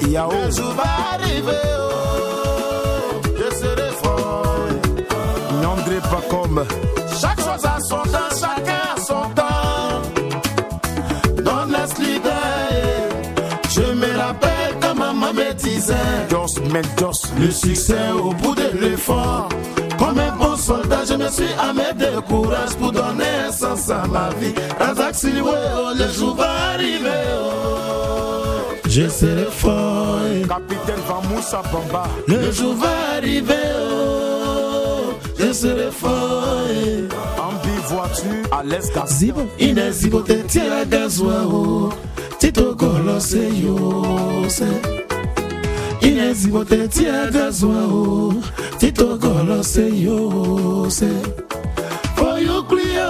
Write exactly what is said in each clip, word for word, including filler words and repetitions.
Yao. Le jour va arriver, oh, je serai fort. N'andré pas comme. Chaque chose a son temps, chacun a son temps. Don't let's leader. Je me rappelle quand maman me disait, Jos Mentos, le succès au bout de l'effort. Comme un bon soldat, je me suis armé de courage pour donner un sens à ma vie. Razak Siliwe, oh, le jour va arriver, oh, je serai fort. Capitaine Vamoussa Bamba. Le jour va arriver, oh, je serai fort. Ambi voiture à l'aise Zibo, ine zibo te tira gazwa, oh, tito golo se yo se. Ine zibo te tira gazwa, oh, tito golo se yo se. For you clear,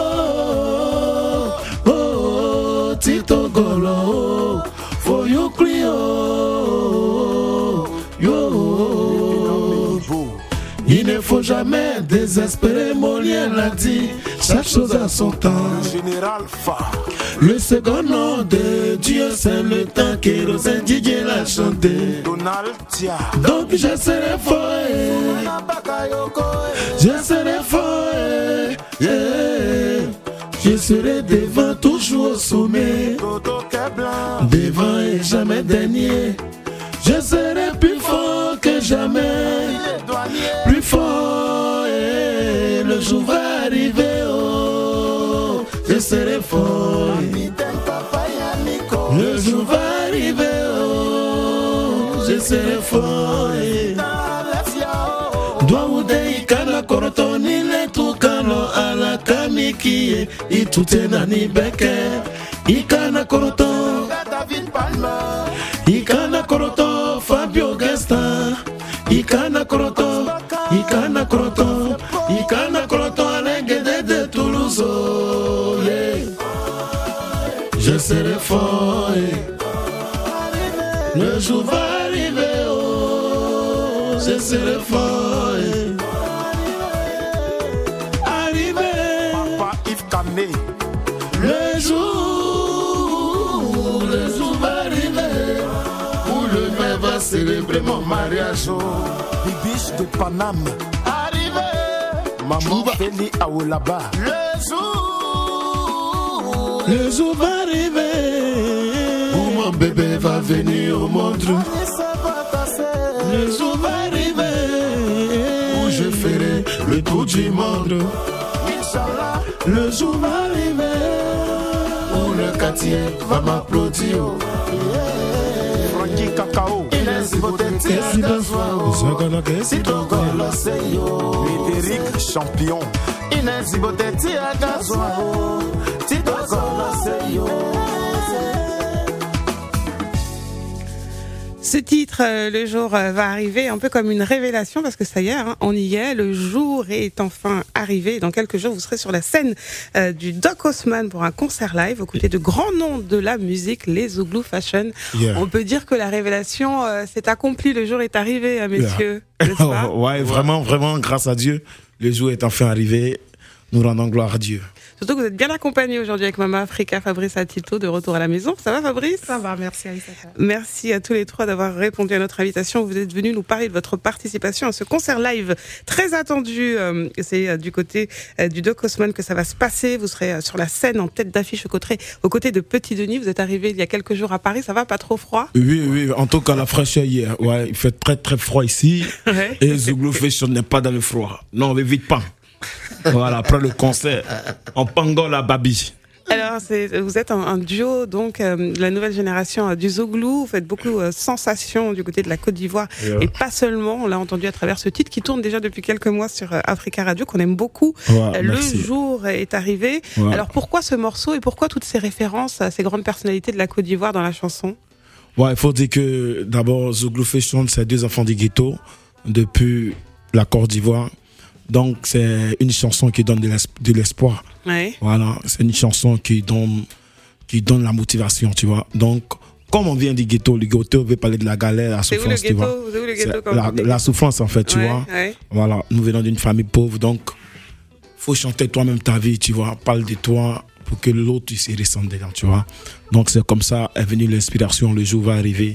oh, oh, tito golo, for you clear, yo. Il ne faut jamais désespérer, mon lien l'a dit. Chaque chose a son temps. Général Fa. Le second nom de Dieu, c'est le temps que Rosin Didier l'a chanté. Donald Tia. Donc je serai fort, je serai fort, yeah. Je serai devant, toujours au sommet, devant et jamais dernier. Je serai plus fort que jamais, plus fort, et le jour va arriver, oh, je serai fort. Le jour va arriver, oh, je serai fort. Douaoude ikana korotoni le tukano ala kamikie itute nani beke ikana koroton ikana koroton Fabio Gaston ikana koroton ikana koroton ikana koroton alengede de Toulouse, oh, yeah. Je serai fort, le jour va arriver, oh, je serai fort, arriver, Papa Yves Cané. le jour, le jour va arriver, où le maire va célébrer mon mariage, oh. Bibiche de Paname. Arriver, Maman Feli Aoulaba. le jour, le jour va arriver, où mon bébé va venir au monde. Le jour va arriver, où je ferai le tour du monde. Le jour va arriver, où le quartier va m'applaudir. Frankie Cacao. Médéric Champion. Ce titre, euh, le jour euh, va arriver, un peu comme une révélation, parce que ça y est, hein, on y est, le jour est enfin arrivé. Dans quelques jours, vous serez sur la scène euh, du Doc Haussmann pour un concert live, aux côtés de grands noms de la musique, les Zouglou Fashion. Yeah. On peut dire que la révélation euh, s'est accomplie, le jour est arrivé, hein, messieurs. Yeah. ouais, vraiment, vraiment, grâce à Dieu, le jour est enfin arrivé. Nous rendons gloire à Dieu. Surtout que vous êtes bien accompagné aujourd'hui avec Mama Africa, Fabrice Atito, de retour à la maison. Ça va, Fabrice? Ça va, merci Aïssata. Merci à tous les trois d'avoir répondu à notre invitation. Vous êtes venus nous parler de votre participation à ce concert live très attendu. C'est du côté du Doc Haussmann que ça va se passer. Vous serez sur la scène en tête d'affiche aux côtés, aux côtés de Petit Denis. Vous êtes arrivé il y a quelques jours à Paris. Ça va, pas trop froid? Oui, oui, en tout cas la fraîcheur hier. Ouais, il fait très très froid ici. Ouais. Et Zouglou Fashion n'est pas dans le froid. Non, on ne vite pas. Voilà, après le concert, en Pangola Babi. Alors, c'est, vous êtes un, un duo, donc, euh, la nouvelle génération euh, du Zouglou. Vous faites beaucoup de euh, sensations du côté de la Côte d'Ivoire. Yeah. Et pas seulement, on l'a entendu à travers ce titre qui tourne déjà depuis quelques mois sur euh, Africa Radio, qu'on aime beaucoup. Ouais, le merci. Jour est arrivé. Ouais. Alors, pourquoi ce morceau et pourquoi toutes ces références à ces grandes personnalités de la Côte d'Ivoire dans la chanson? Ouais, il faut dire que d'abord, Zouglou Fashion, c'est deux enfants du ghetto depuis la Côte d'Ivoire. Donc, c'est une chanson qui donne de l'espoir. Ouais. Voilà, c'est une chanson qui donne, qui donne la motivation, tu vois. Donc, comme on vient du ghetto, le ghetto veut parler de la galère, la c'est souffrance, où le ghetto, tu vois. C'est où le ghetto, la, la souffrance, en fait, tu ouais, vois. Ouais. Voilà, nous venons d'une famille pauvre, donc, faut chanter toi-même ta vie, tu vois. Parle de toi pour que l'autre se ressente dedans, tu vois. Donc, c'est comme ça est venue l'inspiration. Le jour va arriver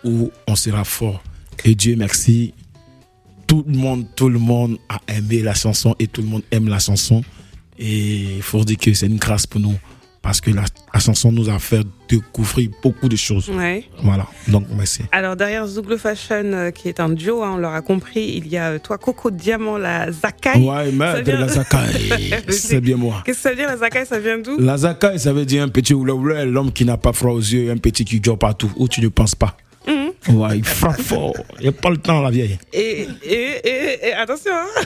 où on sera fort. Et Dieu merci, tout le monde, tout le monde a aimé la chanson et tout le monde aime la chanson. Et il faut dire que c'est une grâce pour nous. Parce que la, la chanson nous a fait découvrir beaucoup de choses. Ouais. Voilà, donc merci. Alors derrière Zouglou Fashion, euh, qui est un duo, hein, on l'aura compris, il y a euh, toi, Coco Diamant, la Zakai. Ouais, mais vient... la Zakai, c'est bien moi. Qu'est-ce que ça veut dire la Zakai, ça vient d'où? La Zakai, ça veut dire un petit oula-oula, l'homme qui n'a pas froid aux yeux, un petit qui dort partout, où tu ne penses pas. Mm-hmm. Ouais, il frappe fort. Il n'y a pas le temps, la vieille. Et, et, et, et attention, hein.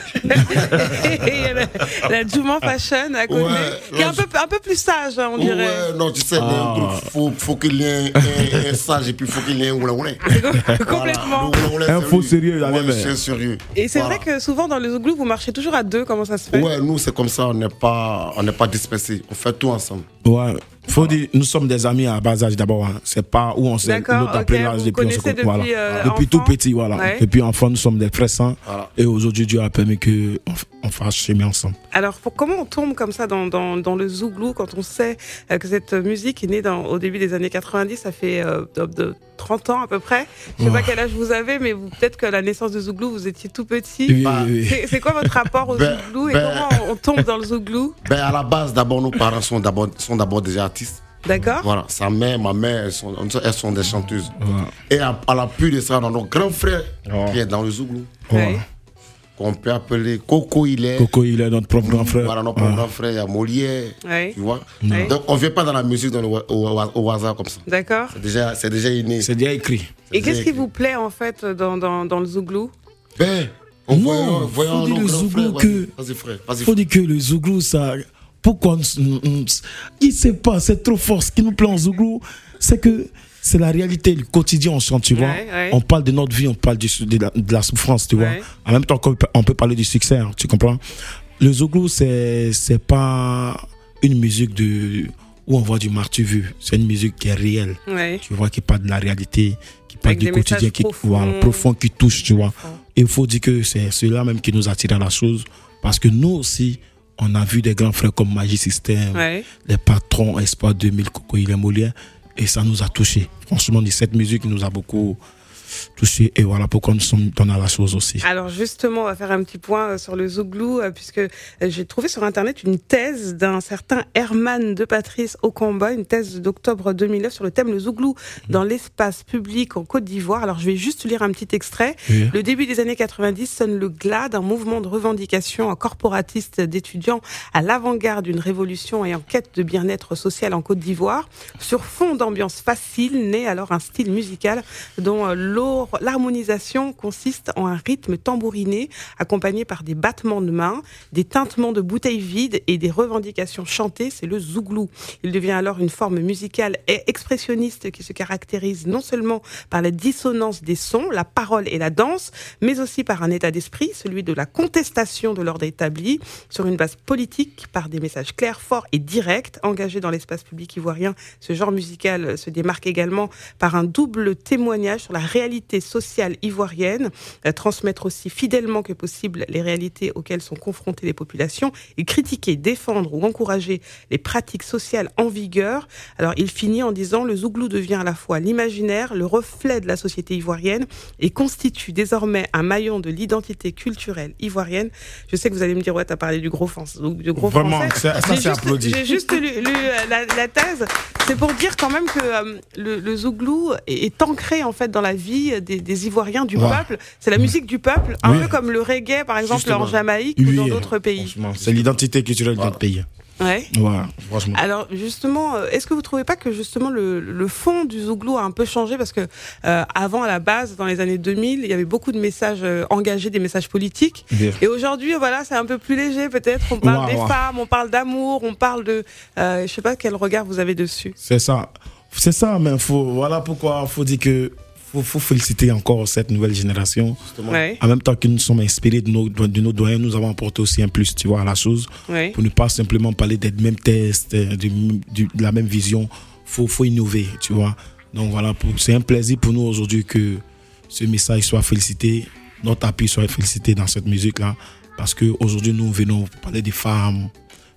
Et il y a la, la Juman Fashion à côté, ouais, qui est un peu, un peu plus sage, hein, on dirait. Ouais, non, tu sais, ah. il faut, faut qu'il y ait un, un sage et puis il faut qu'il y ait un oula oula. Complètement. Voilà. Un faux sérieux, la ouais, même. C'est sérieux. Et c'est voilà. vrai que souvent dans les Zouglou, vous marchez toujours à deux, comment ça se fait? Ouais, nous, c'est comme ça, on n'est pas, on n'est pas dispersés. On fait tout ensemble. Ouais. Faut voilà. dire, nous sommes des amis à bas âge d'abord. Hein. C'est pas où on s'est notre okay. appelé l'âge depuis, on se depuis, voilà. euh, depuis tout petit, voilà. Ouais. Depuis enfant, nous sommes des frères saints. Voilà. Et aujourd'hui, Dieu a permis qu'on on fasse chemin ensemble. Alors, pour, comment on tombe comme ça dans, dans, dans le Zouglou quand on sait euh, que cette musique est née dans, au début des années quatre-vingt-dix, ça fait euh, de, de trente ans à peu près. Je ne sais oh. pas quel âge vous avez, mais vous, peut-être que la naissance de Zouglou, vous étiez tout petit. Oui, bah, oui, oui. C'est, c'est quoi votre rapport au ben, Zouglou et ben, comment on, on tombe dans le Zouglou? Ben, à la base, d'abord, nos parents sont d'abord, sont d'abord des artistes. D'accord. Voilà, sa mère, ma mère, elles sont, elles sont des chanteuses. Ouais. Et à, à l'appui de ça, on a notre grand frère ouais. qui est dans le Zouglou. Ouais. Qu'on peut appeler Coco, il est. Coco, il est notre propre grand frère. Voilà, notre propre grand frère, il y a Molière. Ouais. Tu vois. Ouais. Donc, on ne vient pas dans la musique dans le, au, au, au hasard comme ça. D'accord. C'est déjà, c'est déjà inné. C'est déjà écrit. C'est Et déjà qu'est-ce écrit. qui vous plaît, en fait, dans, dans, dans le Zouglou? Ben, on voit, voyons nos grands frères. Que... Vas-y, frère. Vas-y, faut dire que le Zouglou, ça. Pourquoi il ne sait pas, c'est trop fort. Ce qui nous plaît en Zouglou, c'est que c'est la réalité, le quotidien, on chante, tu vois. Ouais, ouais. On parle de notre vie, on parle du, de, la, de la souffrance, tu ouais. vois. En même temps qu'on peut, on peut parler du succès, hein, tu comprends. Le Zouglou, c'est c'est pas une musique de où on voit du martyr vu. C'est une musique qui est réelle, ouais. tu vois, qui parle de la réalité, qui parle Avec du quotidien, qui voilà, profond, qui touche, tu vois. Et il faut dire que c'est cela même qui nous attire à la chose, parce que nous aussi, on a vu des grands frères comme Magic System, ouais. les patrons Espoir deux mille, Coco, il est Molière, et ça nous a touchés. Franchement, cette musique nous a beaucoup touchés, et voilà pourquoi nous sommes dans la chose aussi. Alors justement, on va faire un petit point sur le Zouglou, puisque j'ai trouvé sur Internet une thèse d'un certain Herman de Patrice Okamba, une thèse d'octobre deux mille neuf sur le thème le Zouglou dans l'espace public en Côte d'Ivoire. Alors je vais juste lire un petit extrait. Oui. Le début des années quatre-vingt-dix sonne le glas d'un mouvement de revendication corporatiste d'étudiants à l'avant-garde d'une révolution et en quête de bien-être social en Côte d'Ivoire. Sur fond d'ambiance facile, naît alors un style musical dont l'eau l'harmonisation consiste en un rythme tambouriné accompagné par des battements de mains, des tintements de bouteilles vides et des revendications chantées, c'est le Zouglou. Il devient alors une forme musicale et expressionniste qui se caractérise non seulement par la dissonance des sons, la parole et la danse, mais aussi par un état d'esprit, celui de la contestation de l'ordre établi, sur une base politique, par des messages clairs, forts et directs. Engagé dans l'espace public ivoirien, ce genre musical se démarque également par un double témoignage sur la réalité sociale ivoirienne, euh, transmettre aussi fidèlement que possible les réalités auxquelles sont confrontées les populations et critiquer, défendre ou encourager les pratiques sociales en vigueur. Alors il finit en disant: le Zouglou devient à la fois l'imaginaire, le reflet de la société ivoirienne et constitue désormais un maillon de l'identité culturelle ivoirienne. Je sais que vous allez me dire ouais, t'as parlé du gros, France, du gros Vraiment, français. Ça, ça j'ai, c'est juste, applaudi. j'ai juste lu, lu la, la thèse. C'est pour dire quand même que euh, le, le Zouglou est, est ancré en fait dans la vie Des, des Ivoiriens, du ouais. peuple. C'est la musique du peuple, un oui. peu comme le reggae, par exemple, Justement. en Jamaïque oui, ou dans d'autres pays. C'est l'identité culturelle voilà. de notre pays. Ouais. Ouais, franchement. Alors justement, est-ce que vous trouvez pas que justement le, le fond du Zouglou a un peu changé, parce que euh, avant, à la base, dans les années deux mille, il y avait beaucoup de messages euh, engagés, des messages politiques. Bien. Et aujourd'hui, voilà, c'est un peu plus léger peut-être. On parle ouais, des ouais. femmes, on parle d'amour, on parle de, euh, je sais pas quel regard vous avez dessus. C'est ça, c'est ça, mais faut, voilà pourquoi faut dire que Il faut féliciter encore cette nouvelle génération. Ouais. En même temps que nous sommes inspirés de nos, de nos doyens, nous avons apporté aussi un plus, tu vois, à la chose. Ouais. Pour ne pas simplement parler des mêmes tests, de, de, de la même vision. Il faut, faut innover, tu vois. Donc voilà, pour, c'est un plaisir pour nous aujourd'hui que ce message soit félicité, notre appui soit félicité dans cette musique-là. Parce qu'aujourd'hui, nous venons parler des femmes,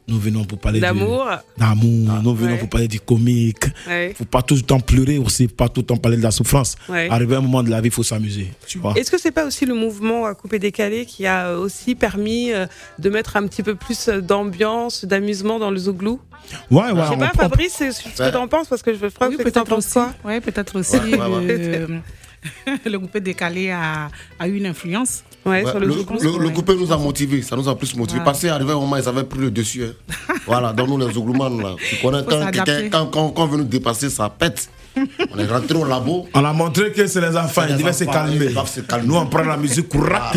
nous venons pour parler d'amour. De, d'amour, ah, nous venons ouais. pour parler du comique. Il ouais. ne faut pas tout le temps pleurer aussi, pas tout le temps parler de la souffrance. Ouais. Arrivé à un moment de la vie, il faut s'amuser. Tu vois. Est-ce que c'est pas aussi le mouvement coupé-décalé qui a aussi permis de mettre un petit peu plus d'ambiance, d'amusement dans le Zouglou? Ouais, ouais. Je sais pas, Fabrice, c'est ce que t'en penses, parce que je crois oui, que t'en penses quoi? Oui, peut-être aussi. Ouais, ouais, ouais. Le, le coupé-décalé a, a eu une influence. Ouais, ouais, sur le, le, Zouglou, le, le ouais. coupé nous a motivés, ça nous a plus motivés. Ouais. Parce qu'arrivé au moment, ils avaient pris le dessus. Hein. Voilà, dans nous les Zougloumans, là. Tu connais, quand, quand, quand, quand on veut nous dépasser, ça pète. On est rentré au labo. On a montré que c'est les enfants, ils devaient se calmer. se calmer. Nous, on prend la musique, ah.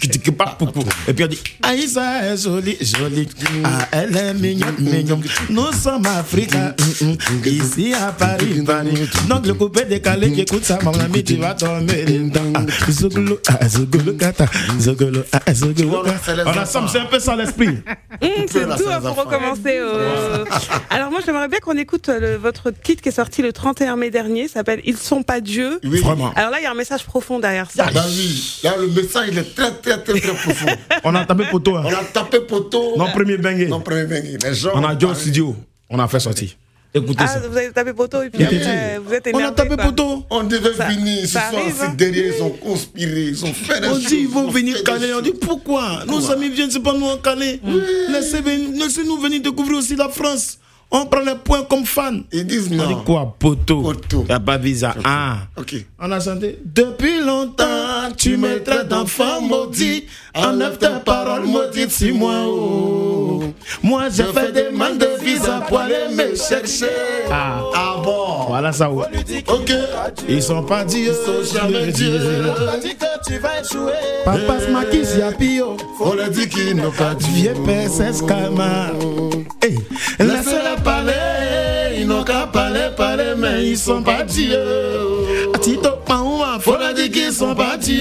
Et puis on dit Aïssa est jolie, jolie. Ah, elle est mignonne, mignonne. Nous sommes africains, ici à Paris, Paris. Donc le coupé décalé qui écoute ça, mon ami, tu vas tomber dedans. Zouglou, ah, Zouglou, gata. Zouglou, ah, Zouglou. On assemble, c'est un peu ça l'esprit. C'est tout pour recommencer. Alors moi, j'aimerais bien qu'on écoute votre titre qui est sorti le trente et un mai dernier, s'appelle Ils sont pas Dieu. Oui. Vraiment. Alors là, il y a un message profond derrière ça. Bah oui, là, le message, il est très, très, très, très profond. On a tapé poteau. Hein. On a tapé poteau. Non, premier bangé. Non, premier bangé. Les gens. On a dit au studio. On a fait sortir. Écoutez ah, ça. Vous avez tapé poteau et puis après, vous êtes énervé. On a tapé quoi. poteau. On devait ça, venir. Ce ça soir, arrive, c'est hein. derrière, ils ont conspiré. Ils ont fait des on choses. dit ils vont venir caler. On dit pourquoi pourquoi nos amis viennent, c'est pas nous en caler. Oui. Laissez-nous laissez venir découvrir aussi la France. On prend les points comme fans. Ils disent non. On dit quoi? Poteau. Poteau. Y a pas visa. Okay. Ah. Ok. On a chanté. Depuis longtemps, tu me traites d'enfant maudit. Enlève tes paroles maudites sur moi. Oh. Moi, j'ai fait des demandes de visa pour aller me chercher. Ah. Ah bon. Voilà ça. Ouais. Ok. Ils sont pas Dieu. Ils sont jamais Dieu. On a dit que tu vas échouer. Papa se maquille, y'a pio. On a dit qu'ils n'ont pas dit. Vieux père, c'est scama. Hey. Laissez-les parler. Ils n'ont qu'à parler, parler, mais ils sont pas Dieu. Tito Paoua, faut leur dire qu'ils sont pas Dieu.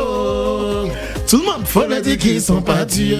Tout le monde, faut leur dire qu'ils sont pas Dieu.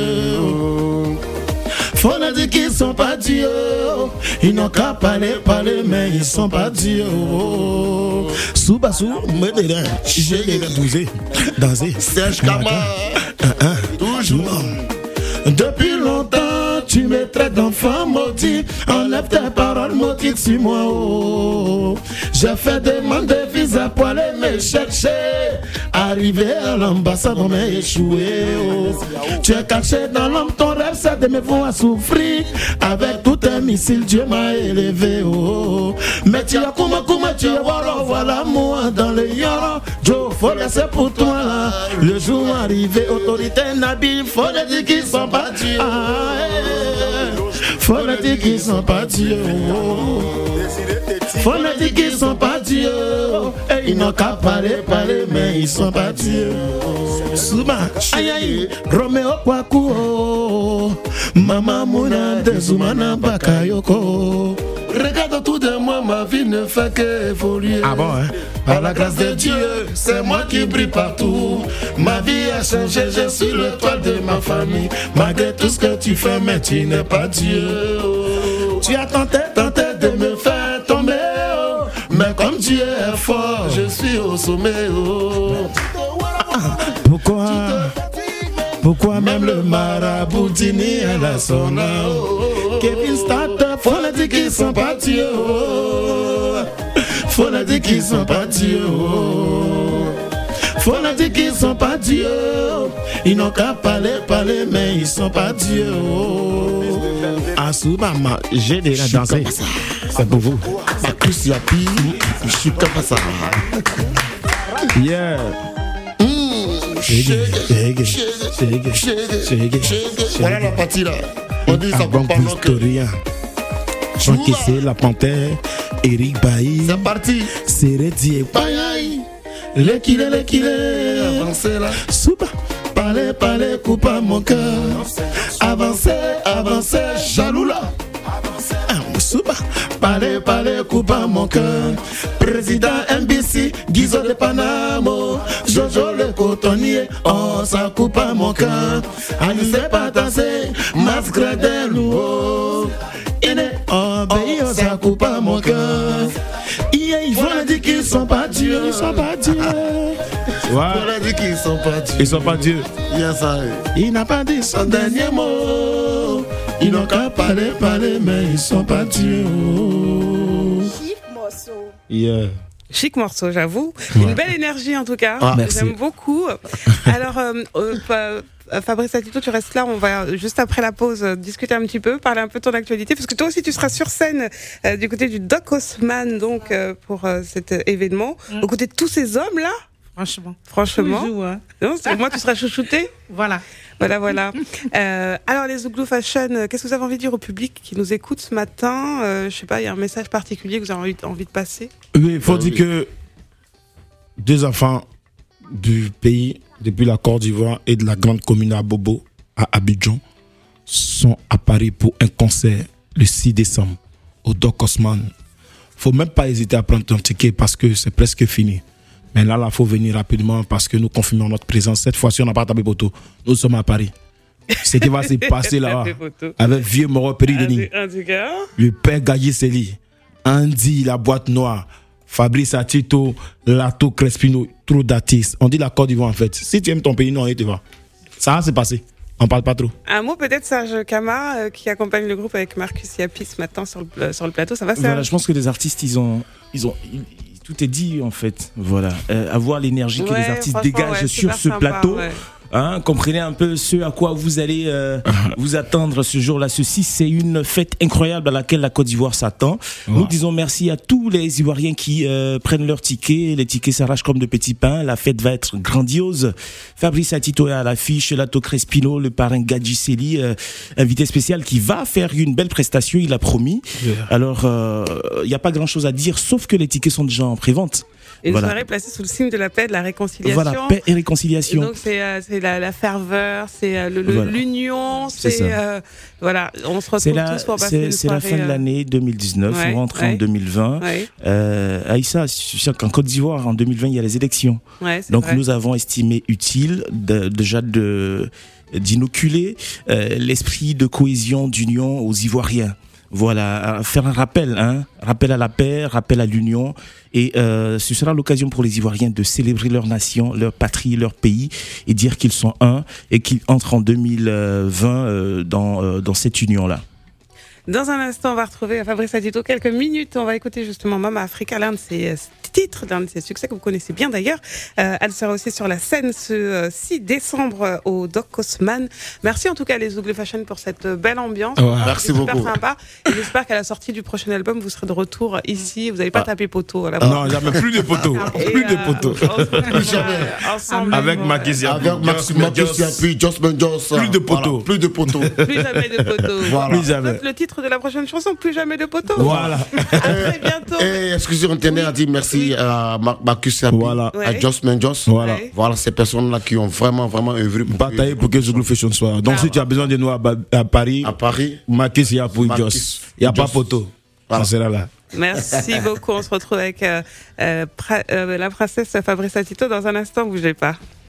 Faut leur dire qu'ils sont pas Dieu. Ils n'ont qu'à parler, parler, mais ils sont pas Dieu. Soubassou, me dédain, j'ai les douze, danser. Serge Kama, toujours. Depuis longtemps, tu me traites d'enfant maudit. Enlève tes paroles maudites sur moi. Oh. J'ai fait demande de visa pour aller me chercher. Arrivé à l'ambassade, on m'a échoué. Oh. Tu es caché dans l'homme, ton rêve c'est de me voir souffrir. Avec tous tes missiles, Dieu m'a élevé. Oh. Mais tu as comment, comment tu es voilà, voilà moi dans le yoro. Joe, faut laisser pour toi. Le jour arrivé, autorité Nabil, faut le dire qu'ils sont pas Dieu. Ah, faut le dire qu'ils sont pas Dieu. Faut le dire qu'ils sont pas Dieu. Ils n'ont qu'à parler, parler, mais ils sont pas Dieu. Souba, aïe aïe, Roméo Kwaku, Maman Mouna de Zoumana Bakayoko. Regarde autour de moi, ma vie ne fait qu'évoluer. Ah bon, hein? Par la grâce de Dieu, c'est moi qui brille partout. Ma vie a changé, je suis l'étoile de ma famille. Malgré tout ce que tu fais, mais tu n'es pas Dieu. Tu as tenté, tenté de me faire tomber. Oh. Mais comme Dieu est fort, je suis au sommet. Oh. Pourquoi? Pourquoi Même le marabout Dini à la sona. Oh. Kevin Starter, faut le dire qu'ils sont pas Dieu. Oh. Faut le dire qu'ils sont pas Dieu. Oh. Faut le dire qu'ils sont pas Dieu. Ils n'ont qu'à parler, parler, mais ils sont pas Dieu. Oh. Asouba, j'ai déjà dansé. C'est pour vous. Ma Chris Yapi, je suis comme ça. Yeah. Voilà la partie là. On dit ça bon pendant que. Francky c'est la panthère. Eric Bailly. C'est parti. C'est Reddy. Baïaï. L'équilé, l'équilé. Avancez là. Souba. Parlez, parlez, coupe à mon cœur. Avancez, avancez, jaloux là. Souba. Parlez, parlez, coupe à mon cœur. Président M B C, Guizo de Panamo, Jojo le cotonnier, oh ça coupe à mon cœur. Alice Patassé, Masque de Loup, Iné, oh pays, oh ça coupe à mon cœur. Il faut le dire qu'ils sont pas Dieu, ils sont pas Dieu. Il faut le dire qu'ils sont pas Dieu. Ils sont pas Dieu. Yes, I. Il n'a pas dit son dernier mot. Ils n'ont qu'à parler, parler, mais ils sont pas Dieu. Chic morceau. Yeah. Chic morceau, j'avoue. Ouais. Une belle énergie en tout cas. Ah, merci. J'aime beaucoup. Alors, euh, euh, Fabrice Atito, tu restes là. On va juste après la pause euh, discuter un petit peu, parler un peu de ton actualité, parce que toi aussi tu seras sur scène euh, du côté du Doc Haussmann, donc euh, pour euh, cet euh, événement, Mm. aux côtés de tous ces hommes là. Franchement. Franchement, Tous les jours, hein. non, c'est- moi tu seras chouchouté. Voilà. Voilà, voilà. Euh, alors, les Zouglou Fashion, euh, qu'est-ce que vous avez envie de dire au public qui nous écoute ce matin? euh, Je sais pas, il y a un message particulier que vous avez envie, envie de passer? Oui, il faut Euh, dire oui. que deux enfants du pays, depuis la Côte d'Ivoire et de la grande commune à Bobo, à Abidjan, sont à Paris pour un concert le six décembre au Doc Haussmann. Faut même pas hésiter à prendre ton ticket parce que c'est presque fini. Mais là, il faut venir rapidement parce que nous confirmons notre présence. Cette fois-ci, on n'a pas tapé poteau. Nous sommes à Paris. Ce qui va se passer là-bas Des photos. avec Vieux Moro Pérideni, En tout cas, le père Gaillé Seli, Andy, la boîte noire, Fabrice Atito, Lato Crespino, trop d'artistes. On dit la Côte d'Ivoire en fait. Si tu aimes ton pays, non, et tu vas. Ça va se passer. On parle pas trop. un mot peut-être Serge Kama euh, qui accompagne le groupe avec Marcus Yapi ce matin sur le, euh, sur le plateau. Ça va, Serge? Voilà, je pense que les artistes, ils ont, ils ont, ils- ils- tout est dit en fait. Voilà, Euh, avoir l'énergie que Ouais, les artistes franchement, dégagent ouais, sur super ce sympa, plateau. ouais. Hein, comprenez un peu ce à quoi vous allez euh, vous attendre ce jour-là. Ceci, c'est une fête incroyable à laquelle la Côte d'Ivoire s'attend. Ouais. Nous disons merci à tous les Ivoiriens qui euh, prennent leurs tickets. Les tickets s'arrachent comme de petits pains. La fête va être grandiose. Fabrice Atito est à l'affiche, Lato Crespino, le parrain Gadji Seli, euh, invité spécial qui va faire une belle prestation, il a promis. Yeah. Alors, il n'y a pas grand-chose à dire, sauf que les tickets sont déjà en prévente. Une Voilà. soirée placée sous le signe de la paix, de la réconciliation. Voilà, paix et Et réconciliation. donc c'est euh, c'est la, la ferveur, c'est euh, le- le- Voilà. l'union, C'est c'est ça. euh, voilà, on se C'est retrouve la, tous pour passer c'est, une c'est la soirée. fin de euh, l'année deux mille dix-neuf, ouais, on rentre ouais. en deux mille vingt. Ouais, Euh, Aïssa, je sais qu'en Côte d'Ivoire, en deux mille vingt, il y a les élections. ouais, c'est Donc vrai. nous avons estimé utile de, déjà de, d'inoculer euh, l'esprit de cohésion, d'union aux Ivoiriens. Voilà, euh, faire un rappel, hein, rappel à la paix, rappel à l'union, et euh, ce sera l'occasion pour les Ivoiriens de célébrer leur nation, leur patrie, leur pays, et dire qu'ils sont un et qu'ils entrent en deux mille vingt euh, dans euh, dans cette union-là. Dans un instant, on va retrouver Fabrice Atito. Quelques minutes, on va écouter justement Mama Africa, l'un de ses euh, titres, l'un de ses succès que vous connaissez bien d'ailleurs. Euh, elle sera aussi sur la scène ce euh, six décembre euh, au Doc Haussmann. Merci en tout cas les Zouglou Fashion pour cette euh, belle ambiance. Ouais. Merci C'est super beaucoup. sympa. Et j'espère qu'à la sortie du prochain album, vous serez de retour ici. Vous n'allez pas Ah. taper poteau. Là, Non, jamais plus de poteaux. Et, Plus de euh, poteaux. on se retrouve, Plus jamais. euh, Ensemble. Avec Bon, Marcus Yapi. Avec Max Just Marcus Just. Yapi, Just Man Just. Plus de Voilà, poteaux. plus de poteaux. Plus jamais de poteau. Voilà. Plus jamais. Note le titre de la prochaine chanson, plus jamais de poteau. Voilà. À très bientôt. Et excusez, on tenait à dire merci à Mar- Marcus Yapi, Voilà. Ouais. à Just Man Just. Voilà. Ouais. Voilà ces personnes-là qui ont vraiment, vraiment œuvré pour Batailler pour que Zouglou Fashion soit. Donc, si tu as besoin de nous à, Ba- à Paris, à Paris. Marcus Yapi, Marcus Jos. Il n'y a pas Jos. poteau. Voilà. Ça sera là. Merci beaucoup. On se retrouve avec euh, euh, pra- euh, la princesse Fabrice Atito dans un instant. Bougez pas.